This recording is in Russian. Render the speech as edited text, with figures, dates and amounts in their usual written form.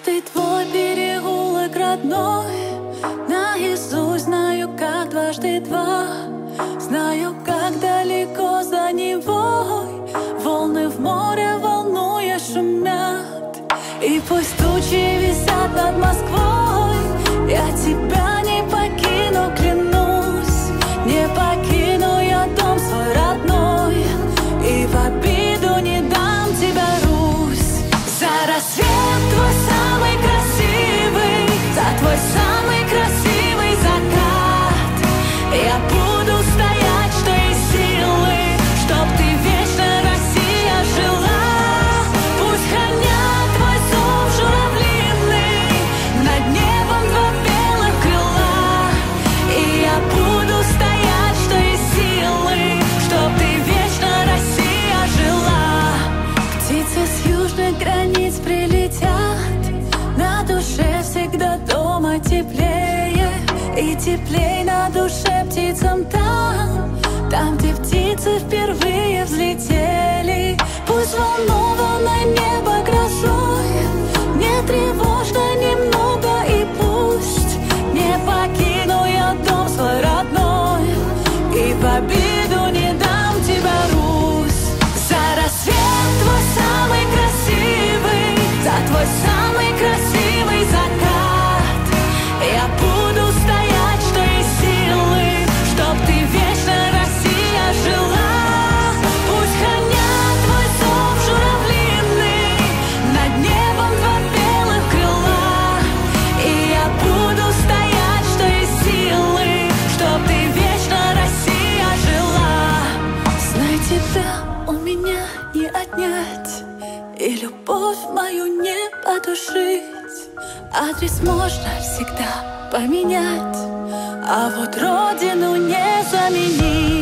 Каждый твой переулок родной наизусть знаю, как дважды два. Знаю, как далеко за Невой волны в море волнуя шумят. И пусть тучи висят над Москвой, я тебя не покину, клянусь. Не покину я дом свой родной, и в обиду не дам тебя, Русь. За рассвет твой самый красивый, за твой самый красивый закат я буду стоять, что из силы, чтоб ты вечно, Россия, жила. Пусть хранят твой зов журавлиный над небом два белых крыла, и я буду стоять, что из силы, чтоб ты вечно, Россия, жила. Птицы с южных границ прилетят, на душе всегда дома теплее, и теплей на душе птицам там, где птицы впервые взлетели. Пусть волнованное небо грозой мне тревожно немного, и пусть не покину я дом свой родной, и в обиду не дам тебя, Русь. За рассвет твой самый красивый, за твой самый красивый закат я буду стоять, что из силы, чтоб ты вечно, Россия, жила. Пусть хранят твой зов журавлиный над небом два белых крыла, и я буду стоять, что из силы, чтоб ты вечно, Россия, жила. Знай, тебя у меня не отнять, и любовь мою не потушить. Адрес можно всегда поменять, а вот родину не заменить.